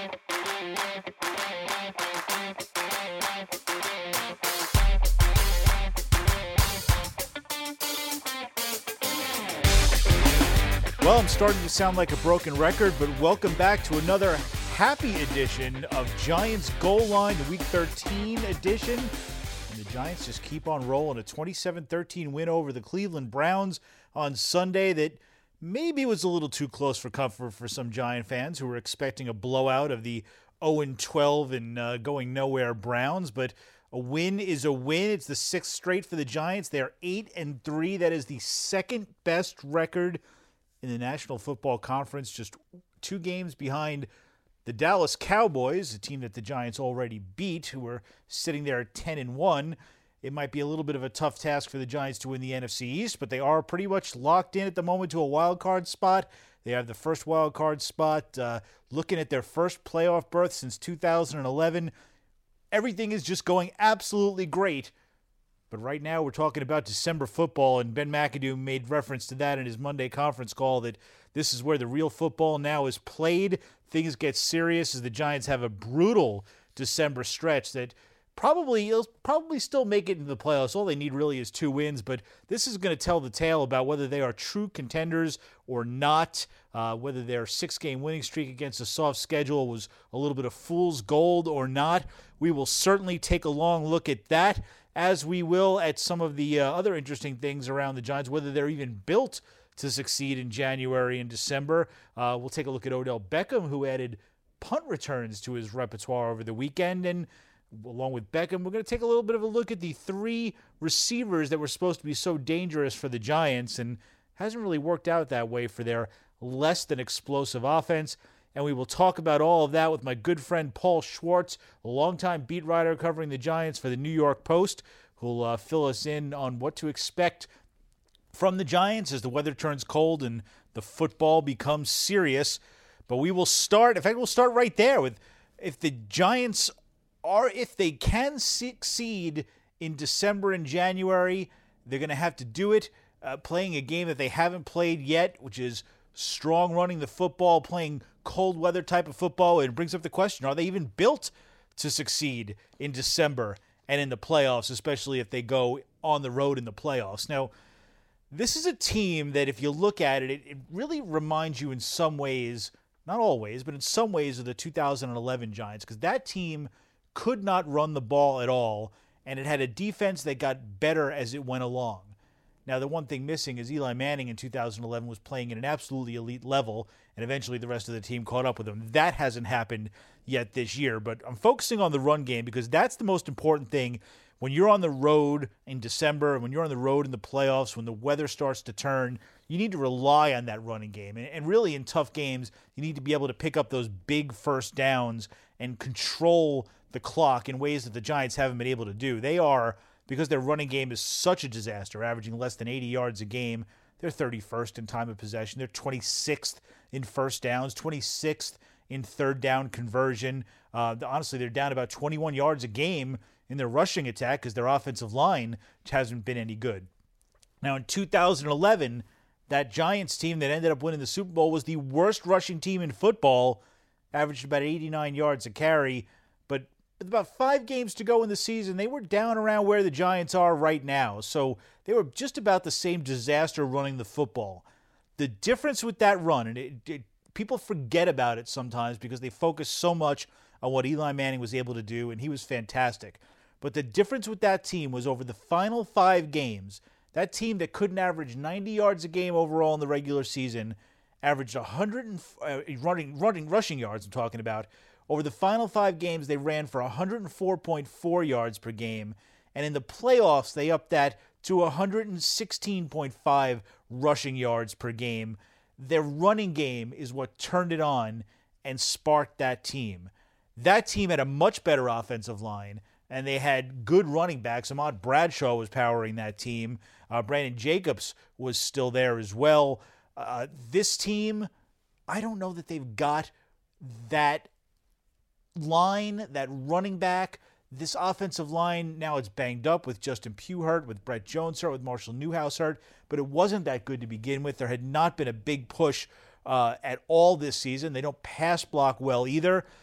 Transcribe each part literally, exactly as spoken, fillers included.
Well, I'm starting to sound like a broken record, but welcome back to another happy edition of Giants Goal Line, the Week thirteen edition. And the Giants just keep on rolling. A twenty-seven thirteen win over the Cleveland Browns on Sunday that maybe was a little too close for comfort for some Giant fans who were expecting a blowout of the oh and twelve and uh, going nowhere Browns. But a win is a win. It's the sixth straight for the Giants. They're eight and three. That is the second best record in the National Football Conference, just two games behind the Dallas Cowboys, a team that the Giants already beat, who are sitting there at ten and one. It might be a little bit of a tough task for the Giants to win the N F C East, but they are pretty much locked in at the moment to a wild card spot. They have the first wild card spot, uh, looking at their first playoff berth since two thousand eleven. Everything is just going absolutely great. But right now we're talking about December football, and Ben McAdoo made reference to that in his Monday conference call, that this is where the real football now is played. Things get serious as the Giants have a brutal December stretch that probably will probably still make it into the playoffs. All they need really is two wins, but this is going to tell the tale about whether they are true contenders or not, uh, whether their six-game winning streak against a soft schedule was a little bit of fool's gold or not. We will certainly take a long look at that, as we will at some of the uh, other interesting things around the Giants, whether they're even built to succeed in January and December. Uh, we'll take a look at Odell Beckham, who added punt returns to his repertoire over the weekend. And along with Beckham, we're going to take a little bit of a look at the three receivers that were supposed to be so dangerous for the Giants, and hasn't really worked out that way for their less than explosive offense. And we will talk about all of that with my good friend Paul Schwartz, a longtime beat writer covering the Giants for the New York Post, who'll uh, fill us in on what to expect from the Giants as the weather turns cold and the football becomes serious. But we will start, in fact, we'll start right there with if the Giants are, if they can succeed in December and January, they're going to have to do it uh, playing a game that they haven't played yet, which is strong running the football, playing cold weather type of football. And it brings up the question, are they even built to succeed in December and in the playoffs, especially if they go on the road in the playoffs? Now, this is a team that if you look at it, it, it really reminds you in some ways, not always, but in some ways of the two thousand eleven Giants, because that team could not run the ball at all, and it had a defense that got better as it went along. Now, the one thing missing is Eli Manning in two thousand eleven was playing at an absolutely elite level, and eventually the rest of the team caught up with him. That hasn't happened yet this year, but I'm focusing on the run game because that's the most important thing when you're on the road in December, when you're on the road in the playoffs, when the weather starts to turn. You need to rely on that running game, and, and really in tough games, you need to be able to pick up those big first downs and control the clock in ways that the Giants haven't been able to do. They are, because their running game is such a disaster, averaging less than eighty yards a game. They're thirty-first in time of possession. They're twenty-sixth in first downs, twenty-sixth in third down conversion. Uh, honestly, they're down about twenty-one yards a game in their rushing attack because their offensive line hasn't been any good. Now, in two thousand eleven, that Giants team that ended up winning the Super Bowl was the worst rushing team in football, averaged about eighty-nine yards a carry. But with about five games to go in the season, they were down around where the Giants are right now. So they were just about the same disaster running the football. The difference with that run, and it, it, people forget about it sometimes because they focus so much on what Eli Manning was able to do, and he was fantastic. But the difference with that team was over the final five games, that team that couldn't average ninety yards a game overall in the regular season averaged one hundred uh, running, running, rushing yards, I'm talking about. Over the final five games, they ran for one hundred four point four yards per game. And in the playoffs, they upped that to one hundred sixteen point five rushing yards per game. Their running game is what turned it on and sparked that team. That team had a much better offensive line, and they had good running backs. Ahmad Bradshaw was powering that team. Uh, Brandon Jacobs was still there as well. Uh, this team, I don't know that they've got that line, that running back. This offensive line, now it's banged up with Justin Pugh hurt, with Brett Jones hurt, with Marshall Newhouse hurt, but it wasn't that good to begin with. There had not been a big push uh, at all this season. They don't pass block well either.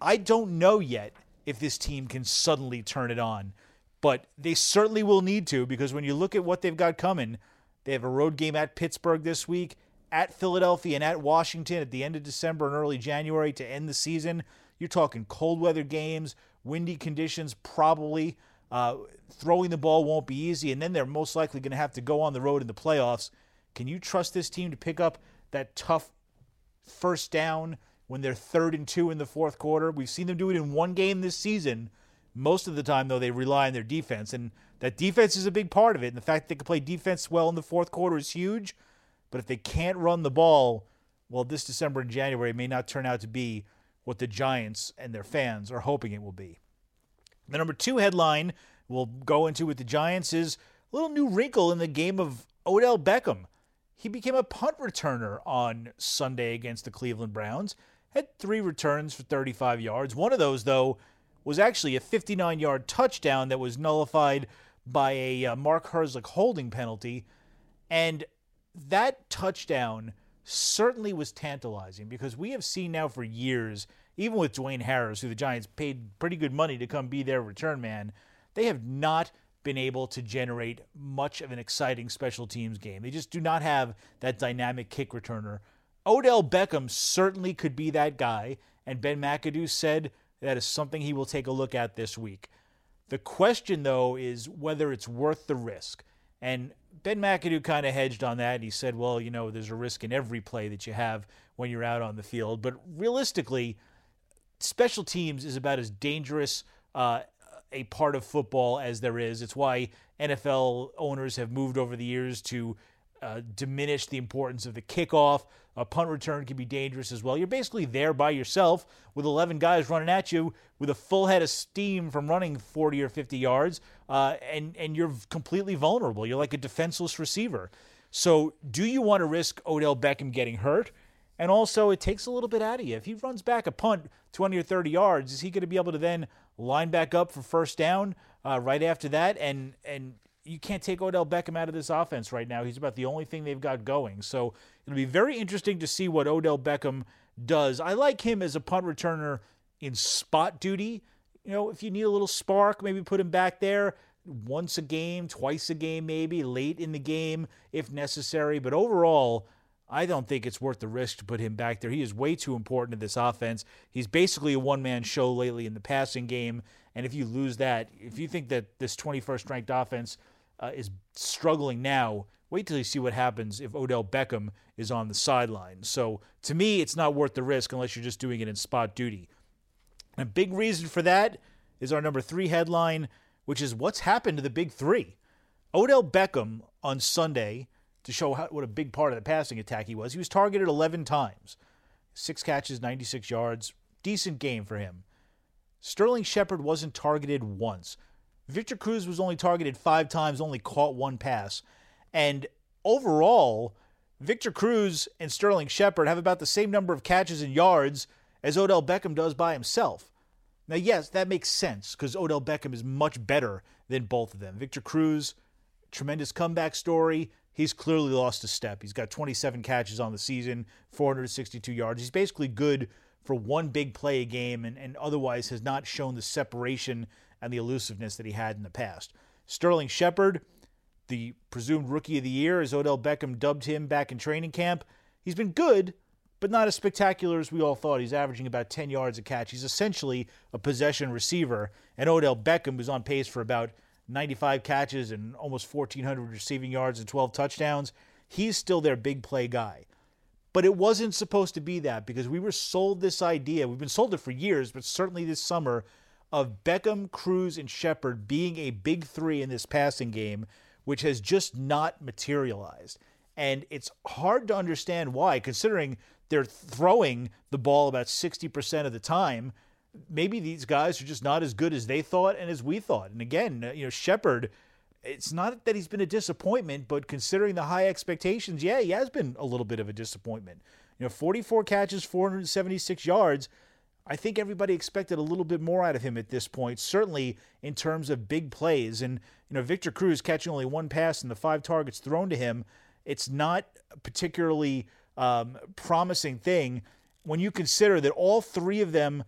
I don't know yet if this team can suddenly turn it on, but they certainly will need to, because when you look at what they've got coming, they have a road game at Pittsburgh this week, at Philadelphia, and at Washington at the end of December and early January to end the season. You're talking cold weather games, windy conditions probably. Uh, throwing the ball won't be easy, and then they're most likely going to have to go on the road in the playoffs. Can you trust this team to pick up that tough first down when they're third and two in the fourth quarter? We've seen them do it in one game this season. Most of the time, though, they rely on their defense, and that defense is a big part of it. And the fact that they can play defense well in the fourth quarter is huge, but if they can't run the ball, well, this December and January may not turn out to be what the Giants and their fans are hoping it will be. The number two headline we'll go into with the Giants is a little new wrinkle in the game of Odell Beckham. He became a punt returner on Sunday against the Cleveland Browns. Had three returns for thirty-five yards. One of those, though, was actually a fifty-nine-yard touchdown that was nullified by a uh, Mark Herzlich holding penalty. And that touchdown certainly was tantalizing, because we have seen now for years, even with Dwayne Harris, who the Giants paid pretty good money to come be their return man, they have not been able to generate much of an exciting special teams game. They just do not have that dynamic kick returner. Odell Beckham certainly could be that guy, and Ben McAdoo said that is something he will take a look at this week. The question, though, is whether it's worth the risk. And Ben McAdoo kind of hedged on that, and he said, well, you know, there's a risk in every play that you have when you're out on the field. But realistically, special teams is about as dangerous uh, a part of football as there is. It's why N F L owners have moved over the years to uh, diminish the importance of the kickoff. A punt return can be dangerous as well. You're basically there by yourself with eleven guys running at you with a full head of steam from running forty or fifty yards, uh, and, and you're completely vulnerable. You're like a defenseless receiver. So do you want to risk Odell Beckham getting hurt? And also, it takes a little bit out of you. If he runs back a punt twenty or thirty yards, is he going to be able to then line back up for first down uh, right after that? And and you can't take Odell Beckham out of this offense right now. He's about the only thing they've got going. So it'll be very interesting to see what Odell Beckham does. I like him as a punt returner in spot duty. You know, if you need a little spark, maybe put him back there once a game, twice a game maybe, late in the game if necessary. But overall, I don't think it's worth the risk to put him back there. He is way too important to this offense. He's basically a one-man show lately in the passing game. And if you lose that, if you think that this twenty-first ranked offense uh, is struggling now, wait till you see what happens if Odell Beckham is on the sideline. So to me, it's not worth the risk unless you're just doing it in spot duty. And a big reason for that is our number three headline, which is what's happened to the big three. Odell Beckham on Sunday, to show how, what a big part of the passing attack he was, he was targeted eleven times. Six catches, ninety-six yards. Decent game for him. Sterling Shepard wasn't targeted once. Victor Cruz was only targeted five times, only caught one pass. And overall, Victor Cruz and Sterling Shepard have about the same number of catches and yards as Odell Beckham does by himself. Now, yes, that makes sense because Odell Beckham is much better than both of them. Victor Cruz, tremendous comeback story. He's clearly lost a step. He's got twenty-seven catches on the season, four hundred sixty-two yards. He's basically good for one big play a game and, and otherwise has not shown the separation and the elusiveness that he had in the past. Sterling Shepard, the presumed rookie of the year, as Odell Beckham dubbed him back in training camp, he's been good, but not as spectacular as we all thought. He's averaging about ten yards a catch. He's essentially a possession receiver, and Odell Beckham was on pace for about ninety-five catches and almost fourteen hundred receiving yards and twelve touchdowns. He's still their big play guy. But it wasn't supposed to be that because we were sold this idea. We've been sold it for years, but certainly this summer, of Beckham, Cruz, and Shepard being a big three in this passing game, which has just not materialized. And it's hard to understand why, considering they're throwing the ball about sixty percent of the time. Maybe these guys are just not as good as they thought and as we thought. And again, you know, Shepard, it's not that he's been a disappointment, but considering the high expectations, yeah, he has been a little bit of a disappointment. You know, forty-four catches, four hundred seventy-six yards. I think everybody expected a little bit more out of him at this point, certainly in terms of big plays. And, you know, Victor Cruz catching only one pass and the five targets thrown to him, it's not a particularly um, promising thing when you consider that all three of them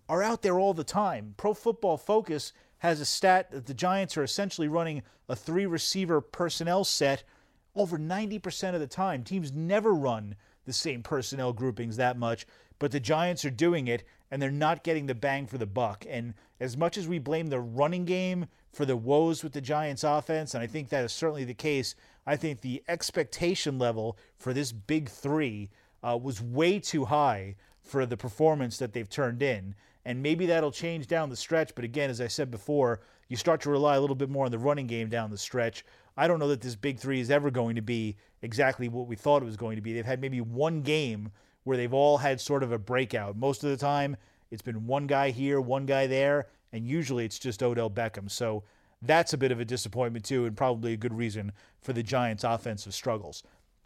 are out there all the time. Pro Football Focus has a stat that the Giants are essentially running a three-receiver personnel set over ninety percent of the time. Teams never run the same personnel groupings that much, but the Giants are doing it, and they're not getting the bang for the buck. And as much as we blame the running game for the woes with the Giants offense, and I think that is certainly the case, I think the expectation level for this big three uh, was way too high for the performance that they've turned in. And maybe that'll change down the stretch, but again, as I said before, you start to rely a little bit more on the running game down the stretch. I don't know that this big three is ever going to be exactly what we thought it was going to be. They've had maybe one game where they've all had sort of a breakout. Most of the time, it's been one guy here, one guy there, and usually it's just Odell Beckham. So that's a bit of a disappointment too, and probably a good reason for the Giants' offensive struggles.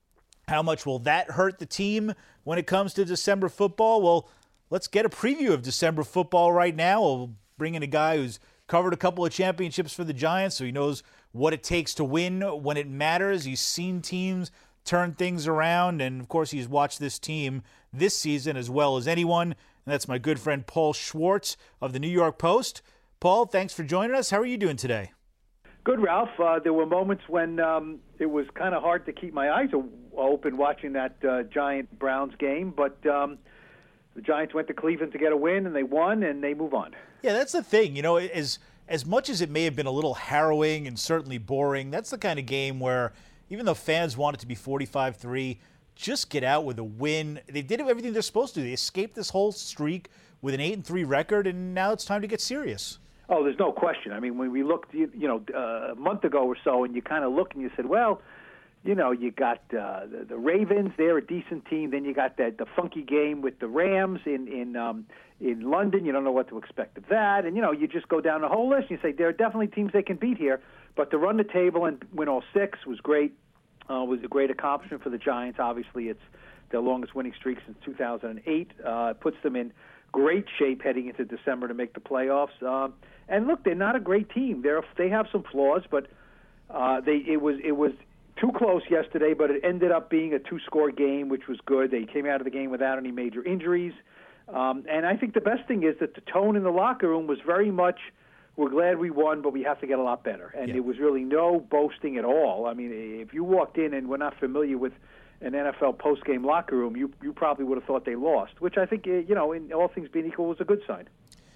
How much will that hurt the team when it comes to December football? Well, let's get a preview of December football right now. We'll bring in a guy who's covered a couple of championships for the Giants, so he knows what it takes to win when it matters. He's seen teams turn things around, and of course he's watched this team this season as well as anyone, and that's my good friend Paul Schwartz of the New York Post. Paul, thanks for joining us. How are you doing today? Good, Ralph. Uh, there were moments when um, it was kind of hard to keep my eyes open watching that uh, Giant-Browns game, but um, the Giants went to Cleveland to get a win, and they won, and they move on. Yeah, that's the thing. You know, as, as much as it may have been a little harrowing and certainly boring, that's the kind of game where even though fans want it to be forty-five three, just get out with a win. They did everything they're supposed to. They escaped this whole streak with an eight and three record, and now it's time to get serious. Oh, there's no question. I mean, when we looked, you, you know, uh, a month ago or so, and you kind of look and you said, well, you know, you got uh, the, the Ravens. They're a decent team. Then you got that the funky game with the Rams in in um, in London. You don't know what to expect of that. And, you know, you just go down the whole list and you say there are definitely teams they can beat here. But to run the table and win all six was great. Uh, was a great accomplishment for the Giants. Obviously, it's their longest winning streak since two thousand eight. Uh, it puts them in great shape heading into December to make the playoffs. Uh, and look, they're not a great team. They're they have some flaws, but uh, they it was it was too close yesterday. But it ended up being a two-score game, which was good. They came out of the game without any major injuries. Um, and I think the best thing is that the tone in the locker room was very much, we're glad we won, but we have to get a lot better. And yeah. There was really no boasting at all. I mean, if you walked in and were not familiar with an N F L post-game locker room, you you probably would have thought they lost, which I think, you know, in all things being equal, was a good sign.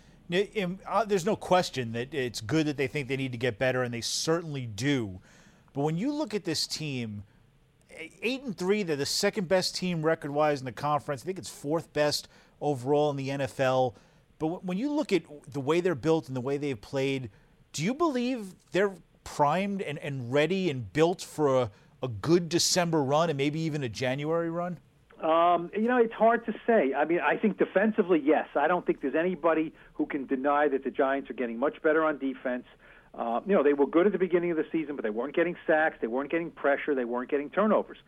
There's no question that it's good that they think they need to get better, and they certainly do. But when you look at this team, eight and three, they're the second best team record-wise in the conference. I think it's fourth best overall in the N F L. But when you look at the way they're built and the way they've played, do you believe they're primed and, and ready and built for a, a good December run and maybe even a January run? Um, you know, it's hard to say. I mean, I think defensively, yes. I don't think there's anybody who can deny that the Giants are getting much better on defense. Uh, you know, they were good at the beginning of the season, but they weren't getting sacks, they weren't getting pressure, they weren't getting turnovers.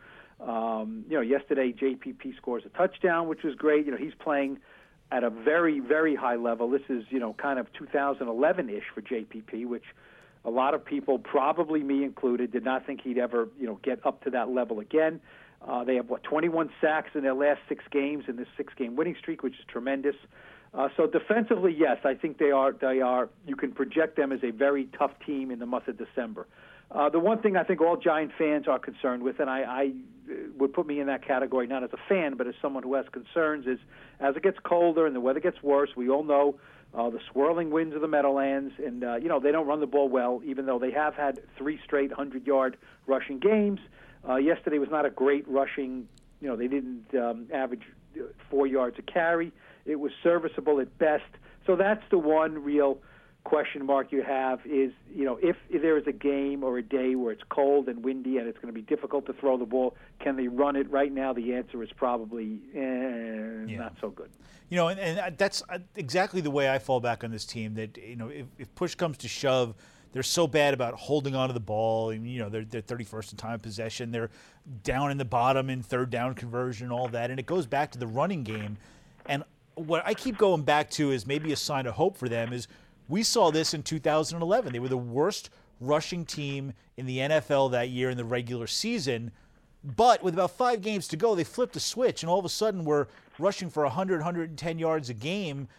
Um, you know, yesterday J P P scores a touchdown, which was great. You know, he's playing at a very, very high level. This is, you know, kind of two thousand eleven-ish for J P P, which a lot of people, probably me included, did not think he'd ever, you know, get up to that level again. Uh, they have, what, twenty-one sacks in their last six games in this six-game winning streak, which is tremendous. Uh, so defensively, yes, I think they are. They are. You can project them as a very tough team in the month of December. Uh, the one thing I think all Giant fans are concerned with, and I, I would put me in that category not as a fan but as someone who has concerns, is as it gets colder and the weather gets worse, we all know uh, the swirling winds of the Meadowlands, and uh, you know they don't run the ball well, even though they have had three straight hundred-yard rushing games. Uh, yesterday was not a great rushing. You know, they didn't um, average four yards a carry. It was serviceable at best. So that's the one real question mark you have is, you know, if, if there is a game or a day where it's cold and windy and it's going to be difficult to throw the ball, can they run it? Right now, the answer is probably eh, yeah. not so good. You know, and, and that's exactly the way I fall back on this team, that, you know, if, if push comes to shove, they're so bad about holding on to the ball. And, you know, they're, they're thirty-first in time of possession. They're down in the bottom in third down conversion, all that. And it goes back to the running game. And what I keep going back to is maybe a sign of hope for them is we saw this in two thousand eleven. They were the worst rushing team in the N F L that year in the regular season. But with about five games to go, they flipped a switch, and all of a sudden we're rushing for one hundred, one hundred ten yards a game.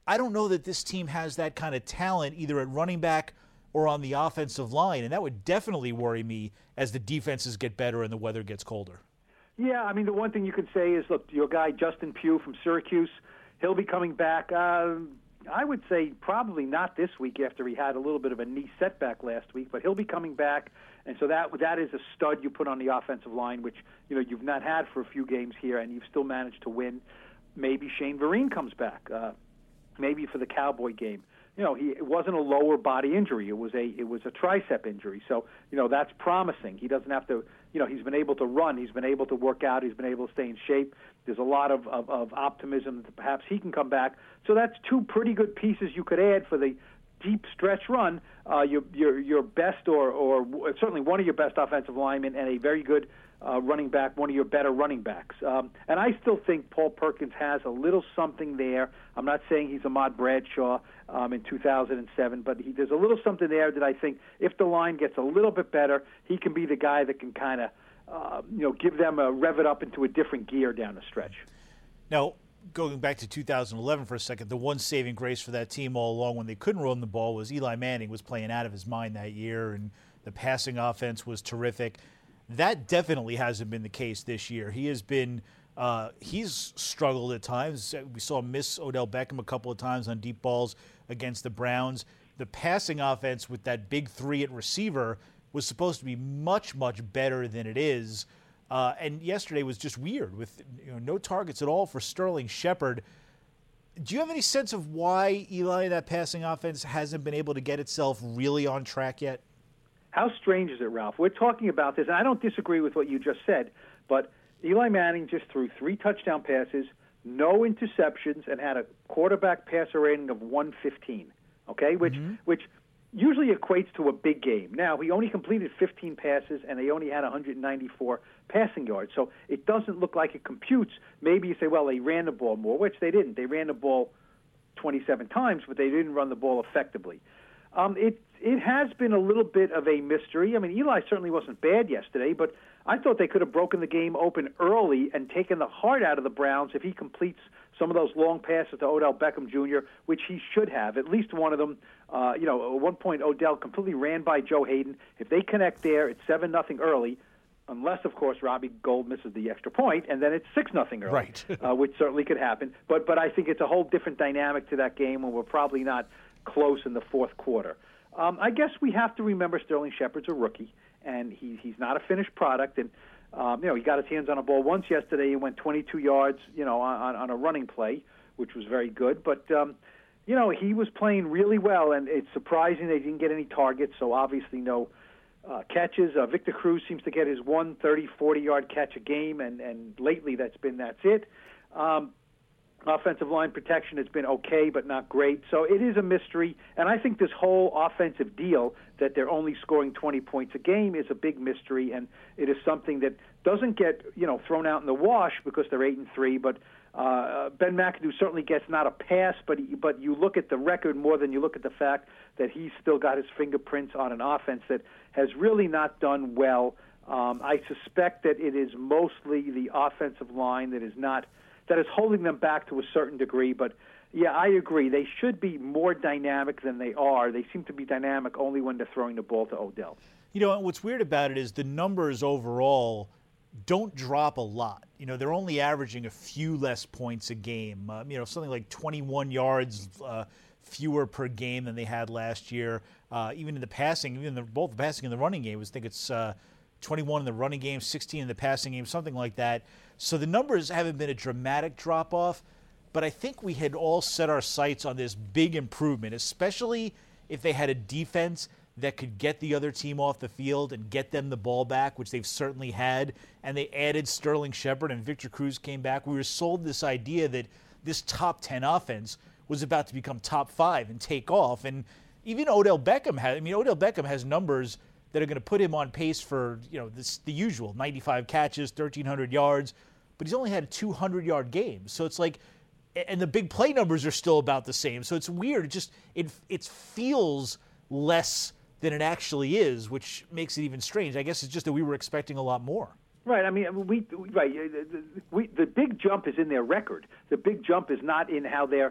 I don't know that this team has that kind of talent either at running back or on the offensive line, and that would definitely worry me as the defenses get better and the weather gets colder. Yeah, I mean, the one thing you could say is, look, your guy Justin Pugh from Syracuse, he'll be coming back. Uh, I would say probably not this week after he had a little bit of a knee setback last week, but he'll be coming back, and so that that is a stud you put on the offensive line, which you know you've not had for a few games here, and you've still managed to win. Maybe Shane Vereen comes back, uh, maybe for the Cowboy game. You know, he it wasn't a lower body injury; it was a it was a tricep injury. So you know that's promising. He doesn't have to. You know, he's been able to run. He's been able to work out. He's been able to stay in shape. There's a lot of, of, of optimism that perhaps he can come back. So that's two pretty good pieces you could add for the deep stretch run. Uh, your your your best or or certainly one of your best offensive linemen and a very good uh, running back, one of your better running backs. Um, and I still think Paul Perkins has a little something there. I'm not saying he's Ahmad Bradshaw um, in two thousand seven, but he, there's a little something there that I think if the line gets a little bit better, he can be the guy that can kind of uh, you know give them a rev it up into a different gear down the stretch. Now, going back to two thousand eleven for a second, the one saving grace for that team all along when they couldn't run the ball was Eli Manning was playing out of his mind that year, and the passing offense was terrific. That definitely hasn't been the case this year. He has been uh, he's struggled at times. We saw him miss Odell Beckham a couple of times on deep balls against the Browns. The passing offense with that big three at receiver was supposed to be much, much better than it is. Uh, and yesterday was just weird with you know, no targets at all for Sterling Shepard. Do you have any sense of why Eli, that passing offense, hasn't been able to get itself really on track yet? How strange is it, Ralph? We're talking about this, and I don't disagree with what you just said, but Eli Manning just threw three touchdown passes, no interceptions, and had a quarterback passer rating of one fifteen, okay, which mm-hmm. which usually equates to a big game. Now, he only completed fifteen passes, and they only had one hundred ninety-four passing yards, so it doesn't look like it computes. Maybe you say, well, they ran the ball more, which they didn't. They ran the ball twenty-seven times, but they didn't run the ball effectively. Um, it it has been a little bit of a mystery. I mean, Eli certainly wasn't bad yesterday, but I thought they could have broken the game open early and taken the heart out of the Browns if he completes some of those long passes to Odell Beckham Junior, which he should have. At least one of them, uh, you know, at one point Odell completely ran by Joe Hayden. If they connect there, it's seven nothing early, unless, of course, Robbie Gould misses the extra point, and then it's six nothing early, right. uh, which certainly could happen. But but I think it's a whole different dynamic to that game, and we're probably not close in the fourth quarter. Um, I guess we have to remember Sterling Shepard's a rookie, and he, he's not a finished product. And um, you know, he got his hands on a ball once yesterday. He went twenty-two yards, you know, on, on a running play, which was very good. But um, you know, he was playing really well, and it's surprising they didn't get any targets. So obviously, no uh, catches. Uh, Victor Cruz seems to get his one thirty, forty-yard catch a game, and and lately that's been that's it. Um, Offensive line protection has been okay, but not great. So it is a mystery. And I think this whole offensive deal that they're only scoring twenty points a game is a big mystery. And it is something that doesn't get, you know, thrown out in the wash because they're eight and three. But uh, Ben McAdoo certainly gets not a pass, but he, but you look at the record more than you look at the fact that he's still got his fingerprints on an offense that has really not done well. Um, I suspect that it is mostly the offensive line that is not that is holding them back to a certain degree. But, yeah, I agree. They should be more dynamic than they are. They seem to be dynamic only when they're throwing the ball to Odell. You know, what's weird about it is the numbers overall don't drop a lot. You know, they're only averaging a few less points a game. Um, you know, something like twenty-one yards uh, fewer per game than they had last year. Uh, even in the passing, even the, both the passing and the running game, I think it's uh, twenty-one in the running game, sixteen in the passing game, something like that. So the numbers haven't been a dramatic drop-off, but I think we had all set our sights on this big improvement, especially if they had a defense that could get the other team off the field and get them the ball back, which they've certainly had, and they added Sterling Shepard and Victor Cruz came back. We were sold this idea that this top ten offense was about to become top five and take off, and even Odell Beckham has, I mean, Odell Beckham has numbers that are going to put him on pace for, you know, this, the usual ninety-five catches, thirteen hundred yards, but he's only had a two hundred yard game. So it's like, and the big play numbers are still about the same. So it's weird. It just, it, it feels less than it actually is, which makes it even strange. I guess it's just that we were expecting a lot more. Right. I mean, we, right. We, the big jump is in their record. The big jump is not in how they're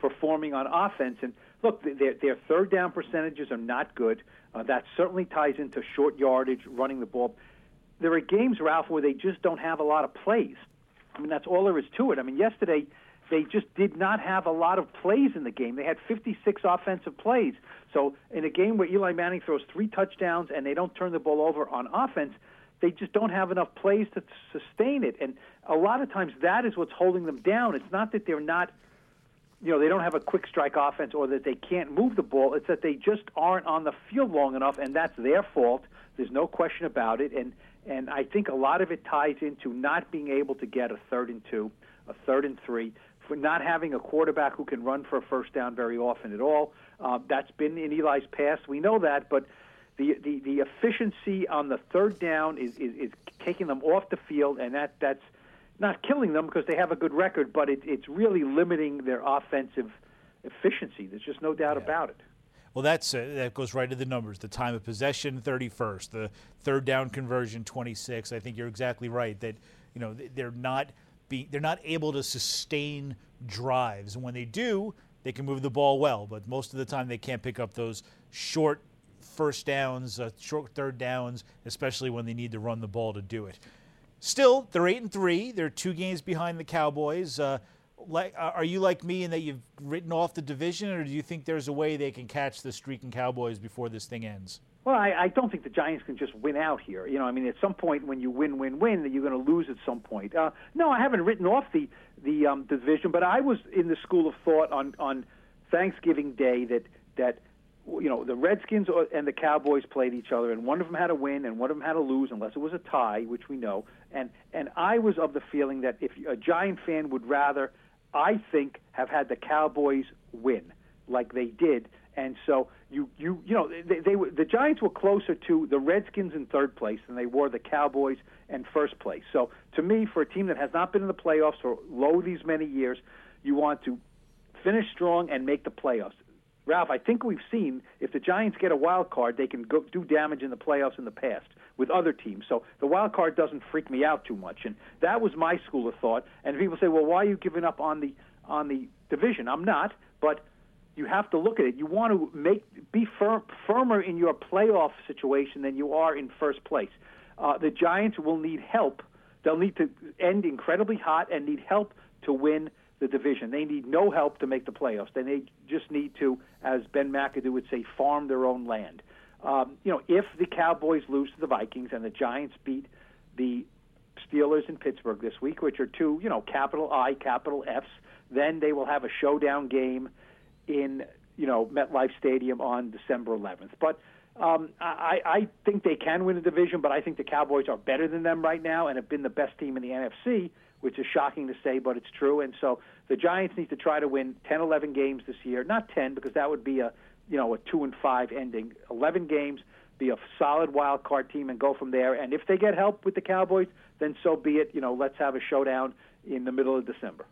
performing on offense. And look, their, their third down percentages are not good. Uh, that certainly ties into short yardage, running the ball. There are games, Ralph, where they just don't have a lot of plays. I mean, that's all there is to it. I mean, yesterday they just did not have a lot of plays in the game. They had fifty-six offensive plays. So in a game where Eli Manning throws three touchdowns and they don't turn the ball over on offense, they just don't have enough plays to sustain it. And a lot of times that is what's holding them down. It's not that they're not, you know, they don't have a quick strike offense or that they can't move the ball. It's that they just aren't on the field long enough, and that's their fault. There's no question about it. And and I think a lot of it ties into not being able to get a third and two, a third and three, for not having a quarterback who can run for a first down very often at all. Uh, that's been in Eli's past. We know that, but the, the, the efficiency on the third down is, is, is taking them off the field, and that that's not killing them because they have a good record, but it, it's really limiting their offensive efficiency. There's just no doubt yeah. about it. Well, that's uh, that goes right to the numbers. The time of possession, thirty-first. The third down conversion, twenty-six. I think you're exactly right that you know they're not be they're not able to sustain drives, and when they do, they can move the ball well. But most of the time, they can't pick up those short first downs, uh, short third downs, especially when they need to run the ball to do it. Still, they're eight and three. They're two games behind the Cowboys. Uh, like, are you like me in that you've written off the division, or do you think there's a way they can catch the streaking Cowboys before this thing ends? Well, I, I don't think the Giants can just win out here. You know, I mean, at some point when you win, win, win, that you're going to lose at some point. Uh, no, I haven't written off the the um, division, but I was in the school of thought on on Thanksgiving Day that that. You know, the Redskins and the Cowboys played each other, and one of them had to win and one of them had to lose unless it was a tie, which we know. And and I was of the feeling that if a Giant fan would rather, I think, have had the Cowboys win like they did. And so you you you know they, they were, the Giants were closer to the Redskins in third place than they were the Cowboys in first place. So to me, for a team that has not been in the playoffs for low these many years, you want to finish strong and make the playoffs. Ralph, I think we've seen if the Giants get a wild card, they can go do damage in the playoffs in the past with other teams. So the wild card doesn't freak me out too much, and that was my school of thought. And people say, "Well, why are you giving up on the on the division?" I'm not, but you have to look at it. You want to make be firm, firmer in your playoff situation than you are in first place. Uh, the Giants will need help. They'll need to end incredibly hot and need help to win the division. They need no help to make the playoffs. They need, just need to, as Ben McAdoo would say, farm their own land. Um, you know, if the Cowboys lose to the Vikings and the Giants beat the Steelers in Pittsburgh this week, which are two, you know, capital I, capital Fs, then they will have a showdown game in, you know, MetLife Stadium on December eleventh. But um, I, I think they can win the division, but I think the Cowboys are better than them right now and have been the best team in the N F C, which is shocking to say, but it's true. And so the Giants need to try to win ten, eleven games this year. Not ten, because that would be a, you know, a two and five ending. eleven games, be a solid wild card team, and go from there. And if they get help with the Cowboys, then so be it. You know, let's have a showdown in the middle of December.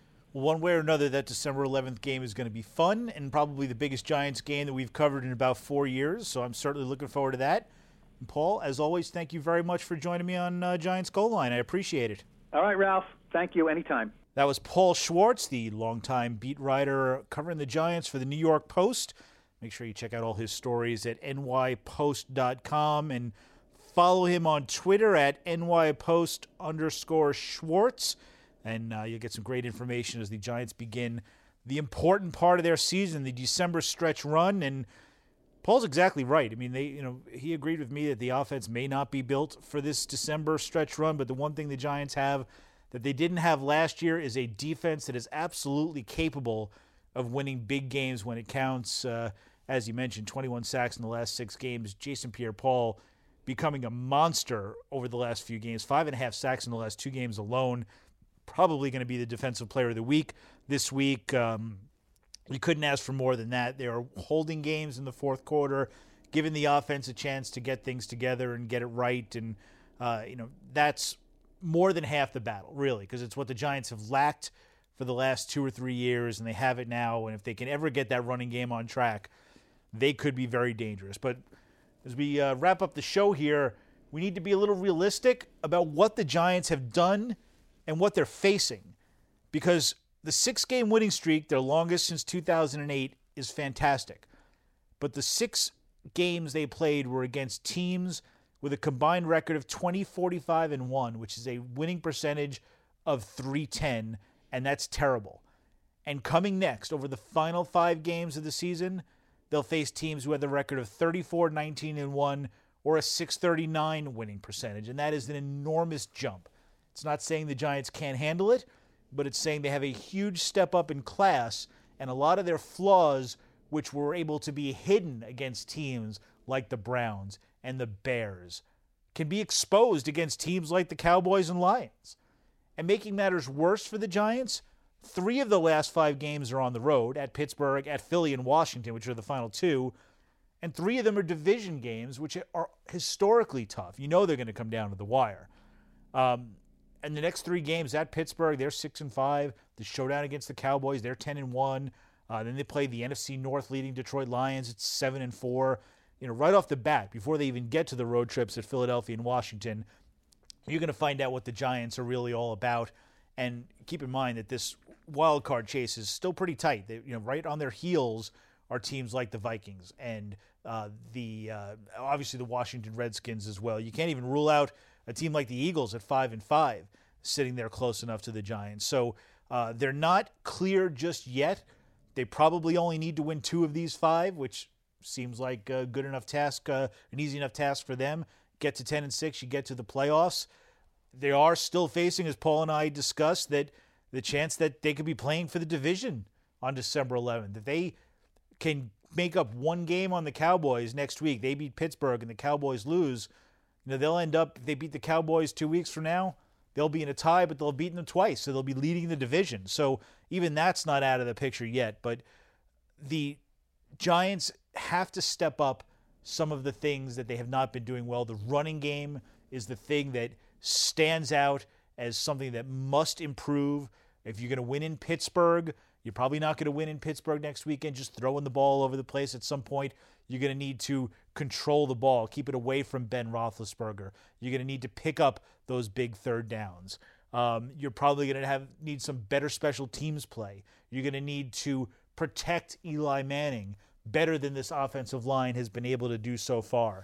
One way or another, that December eleventh game is going to be fun and probably the biggest Giants game that we've covered in about four years. So I'm certainly looking forward to that. And Paul, as always, thank you very much for joining me on uh, Giants Goal Line. I appreciate it. All right, Ralph. Thank you. Anytime. That was Paul Schwartz, the longtime beat writer covering the Giants for the New York Post. Make sure you check out all his stories at N Y post dot com and follow him on Twitter at nypost underscore Schwartz. And uh, you'll get some great information as the Giants begin the important part of their season, the December stretch run. And Paul's exactly right. I mean, they, you know, he agreed with me that the offense may not be built for this December stretch run, but the one thing the Giants have that they didn't have last year is a defense that is absolutely capable of winning big games when it counts. Uh, as you mentioned, twenty-one sacks in the last six games. Jason Pierre-Paul becoming a monster over the last few games. Five and a half sacks in the last two games alone. Probably going to be the defensive player of the week this week. Um, you couldn't ask for more than that. They are holding games in the fourth quarter, giving the offense a chance to get things together and get it right. And, uh, you know, that's more than half the battle, really, because it's what the Giants have lacked for the last two or three years, and they have it now. And if they can ever get that running game on track, they could be very dangerous. But as we uh, wrap up the show here, we need to be a little realistic about what the Giants have done and what they're facing, because the six-game winning streak, their longest since two thousand eight, is fantastic. But the six games they played were against teams with a combined record of twenty, forty-five, and one, which is a winning percentage of three ten, and that's terrible. And coming next, over the final five games of the season, they'll face teams who have the record of thirty-four, nineteen, and one, or a six thirty-nine winning percentage, and that is an enormous jump. It's not saying the Giants can't handle it, but it's saying they have a huge step up in class, and a lot of their flaws, which were able to be hidden against teams like the Browns and the Bears, can be exposed against teams like the Cowboys and Lions. And making matters worse for the Giants, three of the last five games are on the road, at Pittsburgh, at Philly, and Washington, which are the final two, and three of them are division games, which are historically tough. You know they're going to come down to the wire. Um, and the next three games, at Pittsburgh, they're six and five. The showdown against the Cowboys, they're ten and one. Uh, then they play the N F C North leading Detroit Lions. It's seven and four. You know, right off the bat, before they even get to the road trips at Philadelphia and Washington, you're going to find out what the Giants are really all about. And keep in mind that this wild card chase is still pretty tight. They, you know, right on their heels are teams like the Vikings and uh, the uh, obviously the Washington Redskins as well. You can't even rule out a team like the Eagles at five and five sitting there close enough to the Giants. So uh, they're not clear just yet. They probably only need to win two of these five, which seems like a good enough task, uh, an easy enough task for them. Get to ten and six, you get to the playoffs. They are still facing, as Paul and I discussed, that the chance that they could be playing for the division on December eleventh. That they can make up one game on the Cowboys next week. They beat Pittsburgh and the Cowboys lose. You know, they'll end up, if they beat the Cowboys two weeks from now, they'll be in a tie, but they'll have beaten them twice, so they'll be leading the division. So even that's not out of the picture yet. But the Giants have to step up some of the things that they have not been doing well. The running game is the thing that stands out as something that must improve. If you're going to win in Pittsburgh, you're probably not going to win in Pittsburgh next weekend, just throwing the ball over the place. At some point, you're going to need to control the ball, keep it away from Ben Roethlisberger. You're going to need to pick up those big third downs. Um, you're probably going to have need some better special teams play. You're going to need to protect Eli Manning better than this offensive line has been able to do so far.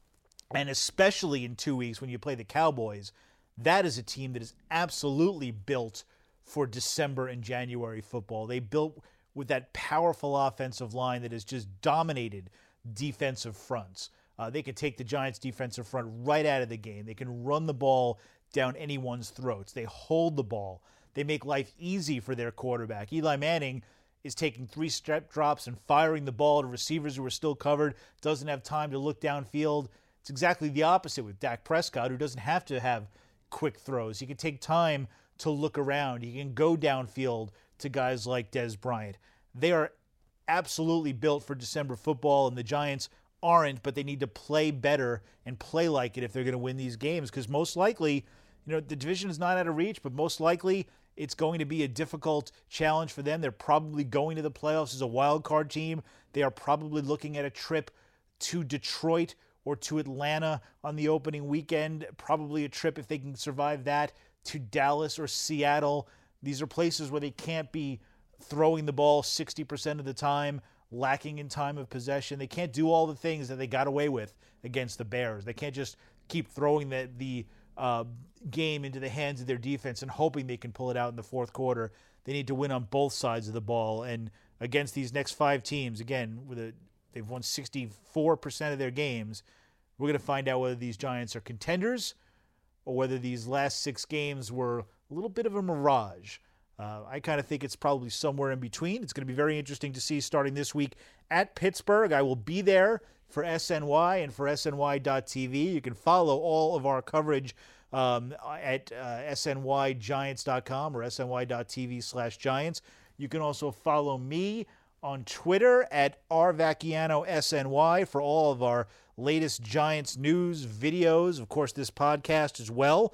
And especially in two weeks when you play the Cowboys, that is a team that is absolutely built for December and January football. They built with that powerful offensive line that has just dominated defensive fronts. Uh, they can take the Giants' defensive front right out of the game. They can run the ball down anyone's throats. They hold the ball. They make life easy for their quarterback. Eli Manning is taking three step drops and firing the ball to receivers who are still covered, doesn't have time to look downfield. It's exactly the opposite with Dak Prescott, who doesn't have to have quick throws. He can take time to look around. He can go downfield to guys like Dez Bryant. They are absolutely built for December football, and the Giants aren't, but they need to play better and play like it if they're going to win these games, because most likely, you know, the division is not out of reach, but most likely it's going to be a difficult challenge for them. They're probably going to the playoffs as a wild card team. They are probably looking at a trip to Detroit or to Atlanta on the opening weekend, probably a trip, if they can survive that, to Dallas or Seattle. These are places where they can't be throwing the ball sixty percent of the time, lacking in time of possession. They can't do all the things that they got away with against the Bears. They can't just keep throwing the, the uh, game into the hands of their defense and hoping they can pull it out in the fourth quarter. They need to win on both sides of the ball. And against these next five teams, again, with a, they've won sixty-four percent of their games, we're going to find out whether these Giants are contenders or whether these last six games were a little bit of a mirage. Uh, I kind of think it's probably somewhere in between. It's going to be very interesting to see starting this week at Pittsburgh. I will be there for S N Y and for S N Y dot T V. You can follow all of our coverage um, at uh, S N Y Giants dot com or S N Y dot T V slash Giants. You can also follow me on Twitter at R Vacchiano S N Y for all of our latest Giants news, videos, of course, this podcast as well.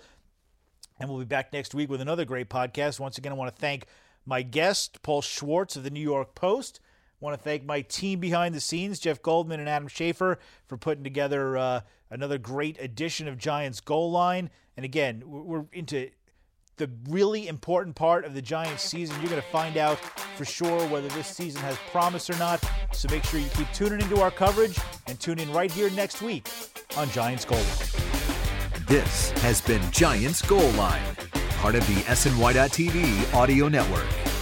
And we'll be back next week with another great podcast. Once again, I want to thank my guest, Paul Schwartz of the New York Post. I want to thank my team behind the scenes, Jeff Goldman and Adam Schaefer, for putting together uh, another great edition of Giants Goal Line. And again, we're into the really important part of the Giants season. You're going to find out for sure whether this season has promise or not. So make sure you keep tuning into our coverage and tune in right here next week on Giants Goal Line. This has been Giants Goal Line, part of the S N Y dot T V audio network.